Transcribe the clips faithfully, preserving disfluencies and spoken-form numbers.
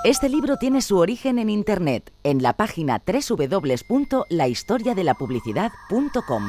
Este libro tiene su origen en Internet, en la página doble u doble u doble u punto la historia de la publicidad punto com.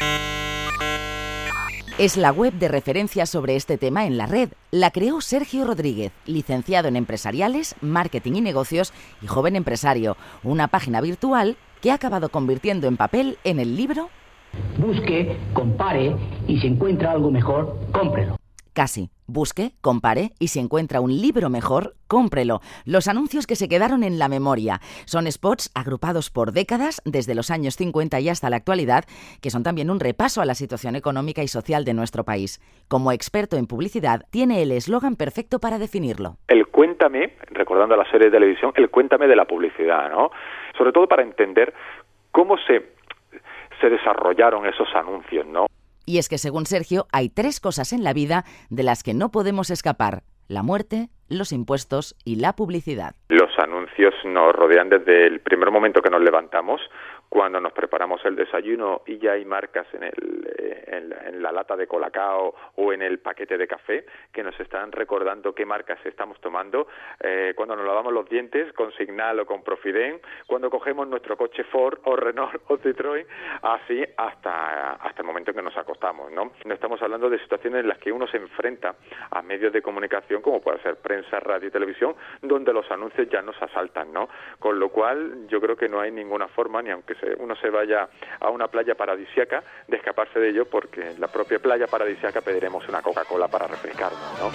Es la web de referencia sobre este tema en la red. La creó Sergio Rodríguez, licenciado en Empresariales, Marketing y Negocios y joven empresario. Una página virtual que ha acabado convirtiendo en papel en el libro. Busque, compare y si encuentra algo mejor, cómprelo. Casi. Busque, compare y si encuentra un libro mejor, cómprelo. Los anuncios que se quedaron en la memoria son spots agrupados por décadas, desde los años cincuenta y hasta la actualidad, que son también un repaso a la situación económica y social de nuestro país. Como experto en publicidad, tiene el eslogan perfecto para definirlo. El cuéntame, recordando la serie de televisión, el cuéntame de la publicidad, ¿no? Sobre todo para entender cómo se, se desarrollaron esos anuncios, ¿no? Y es que, según Sergio, hay tres cosas en la vida de las que no podemos escapar: la muerte, los impuestos y la publicidad. Los anuncios nos rodean desde el primer momento que nos levantamos, cuando nos preparamos el desayuno y ya hay marcas en, el, en, la, en la lata de Colacao o en el paquete de café que nos están recordando qué marcas estamos tomando, eh, cuando nos lavamos los dientes con Signal o con Profiden, cuando cogemos nuestro coche Ford o Renault o Citroën, así hasta, hasta el momento en que nos acostamos, ¿no? No estamos hablando de situaciones en las que uno se enfrenta a medios de comunicación como puede ser prensa, radio y televisión, donde los anuncios ya nos asaltan, ¿no? Con lo cual yo creo que no hay ninguna forma, ni aunque uno se vaya a una playa paradisíaca, de escaparse de ello, porque en la propia playa paradisíaca pediremos una Coca-Cola para refrescarnos, ¿no?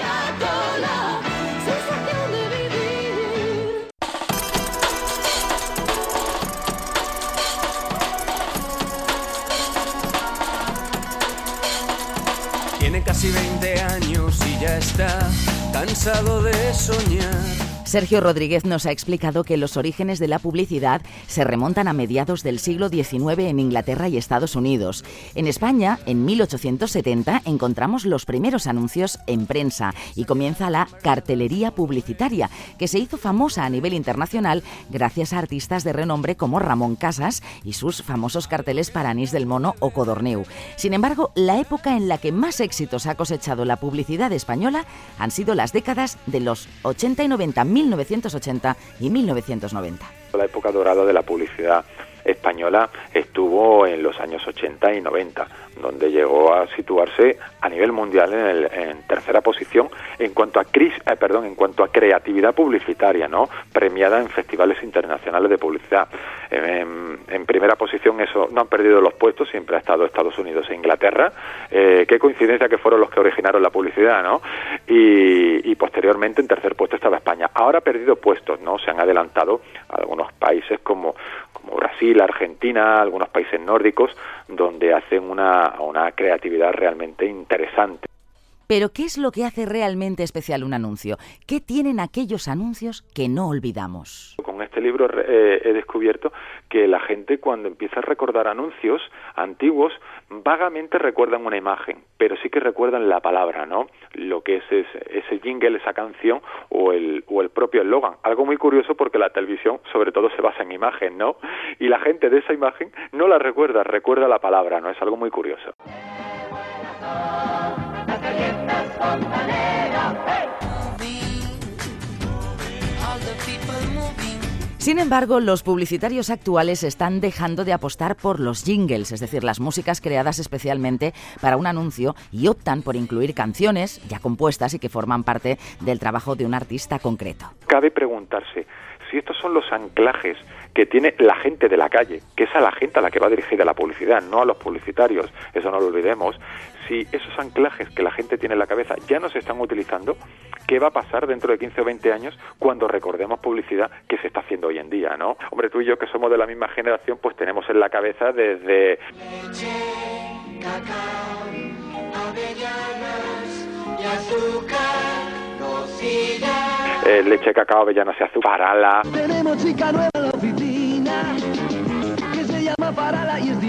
Tiene casi veinte años y ya está cansado de soñar. Sergio Rodríguez nos ha explicado que los orígenes de la publicidad se remontan a mediados del siglo diecinueve en Inglaterra y Estados Unidos. En España, en mil ochocientos setenta, encontramos los primeros anuncios en prensa y comienza la cartelería publicitaria, que se hizo famosa a nivel internacional gracias a artistas de renombre como Ramón Casas y sus famosos carteles para Anís del Mono o Codorniu. Sin embargo, la época en la que más éxitos ha cosechado la publicidad española han sido las décadas de los ochenta y noventa, mil novecientos ochenta y mil novecientos noventa. La época dorada de la publicidad española estuvo en los años ochenta y noventa, donde llegó a situarse a nivel mundial en, el, en tercera posición en cuanto a cris, eh, perdón, en cuanto a creatividad publicitaria, ¿no? Premiada en festivales internacionales de publicidad. En, en primera posición, eso no han perdido los puestos, siempre ha estado Estados Unidos e Inglaterra. Eh, qué coincidencia que fueron los que originaron la publicidad, ¿no? Y, y posteriormente en tercer puesto estaba España. Ahora ha perdido puestos, ¿no? Se han adelantado algunos países como como Brasil, Argentina, algunos países nórdicos, donde hacen una, una creatividad realmente interesante. Pero, ¿qué es lo que hace realmente especial un anuncio? ¿Qué tienen aquellos anuncios que no olvidamos? Con este libro eh, he descubierto que la gente, cuando empieza a recordar anuncios antiguos, vagamente recuerdan una imagen, pero sí que recuerdan la palabra, ¿no? Lo que es ese, ese jingle, esa canción o el, o el propio eslogan. Algo muy curioso, porque la televisión sobre todo se basa en imagen, ¿no? Y la gente de esa imagen no la recuerda, recuerda la palabra, ¿no? Es algo muy curioso. Sin embargo, los publicitarios actuales están dejando de apostar por los jingles, es decir, las músicas creadas especialmente para un anuncio, y optan por incluir canciones ya compuestas y que forman parte del trabajo de un artista concreto. Cabe preguntarse si estos son los anclajes que tiene la gente de la calle, que es a la gente a la que va dirigida la publicidad, no a los publicitarios, eso no lo olvidemos. Si esos anclajes que la gente tiene en la cabeza ya no se están utilizando, ¿qué va a pasar dentro de quince o veinte años cuando recordemos publicidad que se está haciendo hoy en día, ¿no? Hombre, tú y yo, que somos de la misma generación, pues tenemos en la cabeza desde leche, cacao, avellanas y azúcar, cocina. Eh, leche, cacao, avellanas y azúcar. Parala. Tenemos chica nueva en la oficina que se llama Parala y es divina.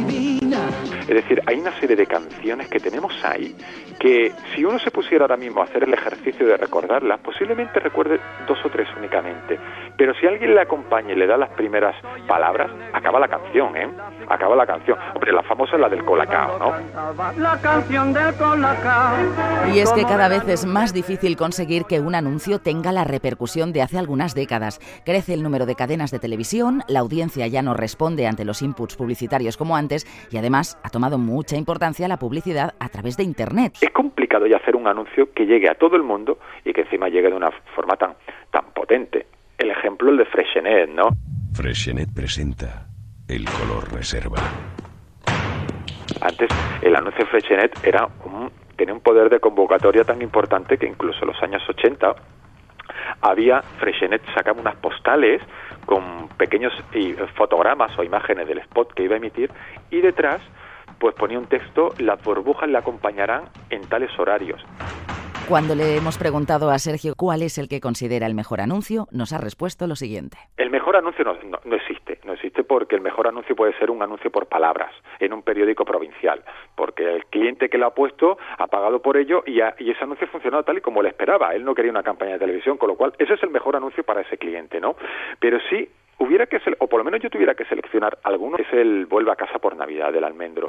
Es decir, hay una serie de canciones que tenemos ahí que si uno se pusiera ahora mismo a hacer el ejercicio de recordarlas, posiblemente recuerde dos o tres únicamente. Pero si alguien le acompaña y le da las primeras palabras, acaba la canción, ¿eh? Acaba la canción. Hombre, la famosa es la del Colacao, ¿no? La canción del Colacao. Y es que cada vez es más difícil conseguir que un anuncio tenga la repercusión de hace algunas décadas. Crece el número de cadenas de televisión, la audiencia ya no responde ante los inputs publicitarios como antes y además ha tomado mucha importancia la publicidad a través de Internet. Es complicado ya hacer un anuncio que llegue a todo el mundo y que encima llegue de una forma tan, tan potente. El ejemplo el de Freixenet, ¿no? Freixenet presenta el color reserva. Antes el anuncio de Freixenet era un, tenía un poder de convocatoria tan importante que incluso en los años ochenta había, Freixenet sacaba unas postales con pequeños fotogramas o imágenes del spot que iba a emitir y detrás pues ponía un texto: las burbujas le acompañarán en tales horarios. Cuando le hemos preguntado a Sergio cuál es el que considera el mejor anuncio, nos ha respuesto lo siguiente. El mejor anuncio no, no, no existe, no existe porque el mejor anuncio puede ser un anuncio por palabras en un periódico provincial, porque el cliente que lo ha puesto ha pagado por ello y, ha, y ese anuncio ha funcionado tal y como le esperaba. Él no quería una campaña de televisión, con lo cual ese es el mejor anuncio para ese cliente, ¿no? Pero sí hubiera que, o por lo menos yo tuviera que seleccionar alguno, es el Vuelve a casa por Navidad del Almendro.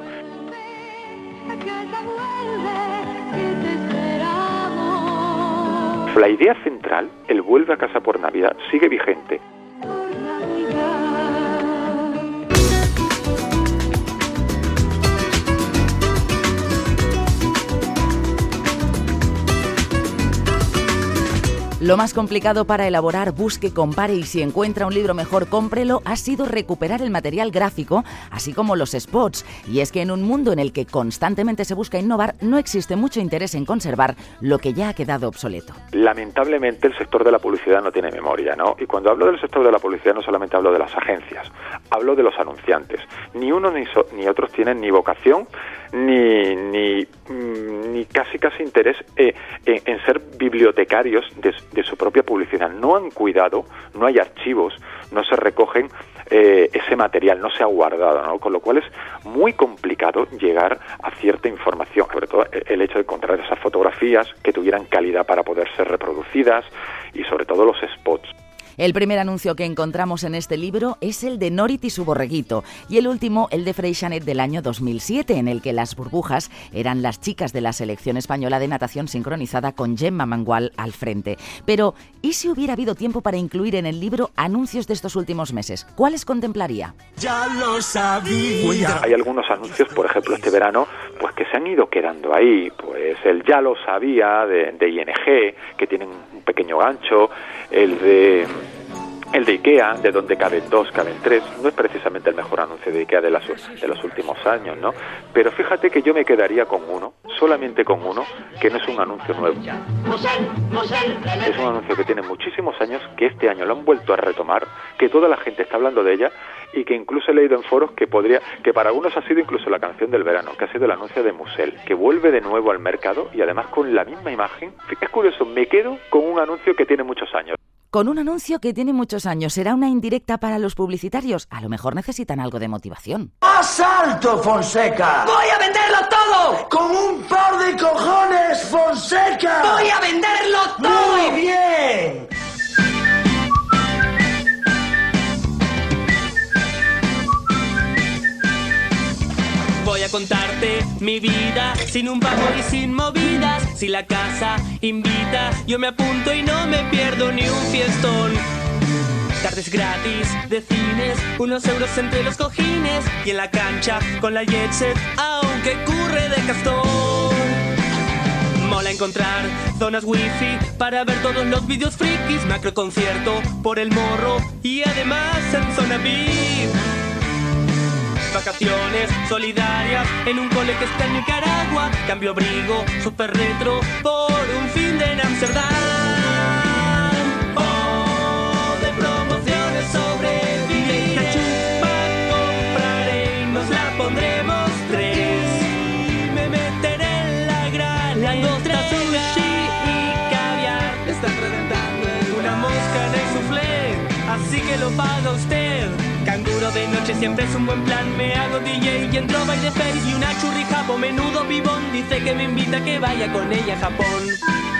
La idea central, el Vuelve a casa por Navidad, sigue vigente. Lo más complicado para elaborar Busque, compare y si encuentra un libro mejor, cómprelo, ha sido recuperar el material gráfico, así como los spots. Y es que en un mundo en el que constantemente se busca innovar, no existe mucho interés en conservar lo que ya ha quedado obsoleto. Lamentablemente el sector de la publicidad no tiene memoria, ¿no? Y cuando hablo del sector de la publicidad no solamente hablo de las agencias, hablo de los anunciantes. Ni uno ni, so, ni otros tienen ni vocación, ni, ni, ni casi casi interés eh, en, en ser bibliotecarios de, de su propia publicidad. No han cuidado, no hay archivos, no se recogen eh, ese material, no se ha guardado, ¿no? Con lo cual es muy complicado llegar a cierta información, sobre todo el hecho de encontrar esas fotografías que tuvieran calidad para poder ser reproducidas y sobre todo los spots. El primer anuncio que encontramos en este libro es el de Norit y su borreguito y el último el de Freixenet del año dos mil siete, en el que las burbujas eran las chicas de la selección española de natación sincronizada con Gemma Mangual al frente. Pero, ¿y si hubiera habido tiempo para incluir en el libro anuncios de estos últimos meses? ¿Cuáles contemplaría? Ya lo sabía. Hay algunos anuncios, por ejemplo, este verano, pues que se han ido quedando ahí. Pues el Ya lo sabía de, de I N G, que tienen un pequeño gancho, el de... El de IKEA, de donde caben dos, caben tres, no es precisamente el mejor anuncio de IKEA de, las, de los últimos años, ¿no? Pero fíjate que yo me quedaría con uno, solamente con uno, que no es un anuncio nuevo. Es un anuncio que tiene muchísimos años, que este año lo han vuelto a retomar, que toda la gente está hablando de ella y que incluso he leído en foros que podría, que para algunos ha sido incluso la canción del verano, que ha sido el anuncio de Musel, que vuelve de nuevo al mercado y además con la misma imagen. Es curioso, me quedo con un anuncio que tiene muchos años. Con un anuncio que tiene muchos años, ¿será una indirecta para los publicitarios? A lo mejor necesitan algo de motivación. ¡Más alto, Fonseca! ¡Voy a venderlo todo! ¡Con un par de cojones, Fonseca! ¡Voy a venderlo todo! ¡Muy bien! Voy a contarte mi vida sin un pago y sin movidas. Si la casa invita, yo me apunto y no me pierdo ni un fiestón. Tardes gratis de cines, unos euros entre los cojines y en la cancha con la jet set, aunque curre de Castor. Mola encontrar zonas wifi para ver todos los vídeos frikis, macro concierto por el morro y además en zona V I P. Vacaciones solidarias en un cole que está en Nicaragua. Cambio abrigo, super retro por un fin de en Amsterdam. Oh, de promociones sobrevivir. La chupa compraré y nos la pondremos tres. Me meteré en la gran la industria sushi y caviar. Le están reventando una mosca en el soufflé, así que lo paga usted. Canguro de noche siempre es un buen plan. Me hago D J y entro baile face. Y una churri japo, menudo pibón, dice que me invita a que vaya con ella a Japón.